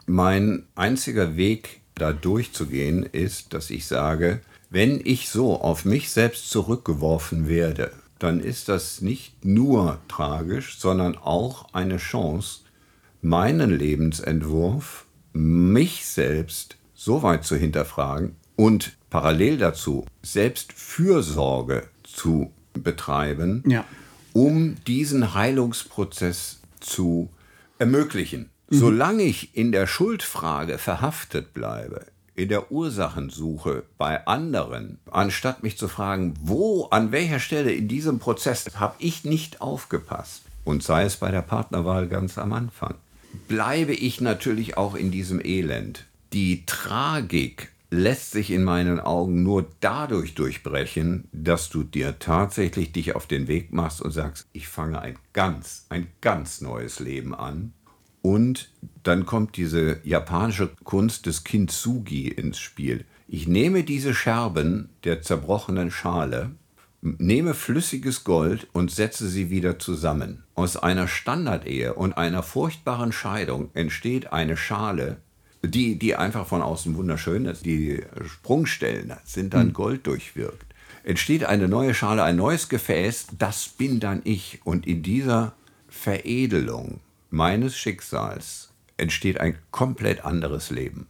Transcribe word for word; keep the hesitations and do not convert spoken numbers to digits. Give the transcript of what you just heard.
Mein einziger Weg, da durchzugehen, ist, dass ich sage, wenn ich so auf mich selbst zurückgeworfen werde, dann ist das nicht nur tragisch, sondern auch eine Chance, meinen Lebensentwurf, mich selbst so weit zu hinterfragen und parallel dazu Selbstfürsorge zu betreiben, Ja. um diesen Heilungsprozess zu ermöglichen. Mhm. Solange ich in der Schuldfrage verhaftet bleibe, in der Ursachensuche bei anderen, anstatt mich zu fragen, wo, an welcher Stelle in diesem Prozess habe ich nicht aufgepasst, und sei es bei der Partnerwahl ganz am Anfang, bleibe ich natürlich auch in diesem Elend. Die Tragik lässt sich in meinen Augen nur dadurch durchbrechen, dass du dir tatsächlich dich auf den Weg machst und sagst, ich fange ein ganz, ein ganz neues Leben an. Und dann kommt diese japanische Kunst des Kintsugi ins Spiel. Ich nehme diese Scherben der zerbrochenen Schale, nehme flüssiges Gold und setze sie wieder zusammen. Aus einer Standardehe und einer furchtbaren Scheidung entsteht eine Schale, die, die einfach von außen wunderschön ist. Die Sprungstellen sind dann Gold durchwirkt. Entsteht eine neue Schale, ein neues Gefäß, das bin dann ich. Und in dieser Veredelung meines Schicksals entsteht ein komplett anderes Leben.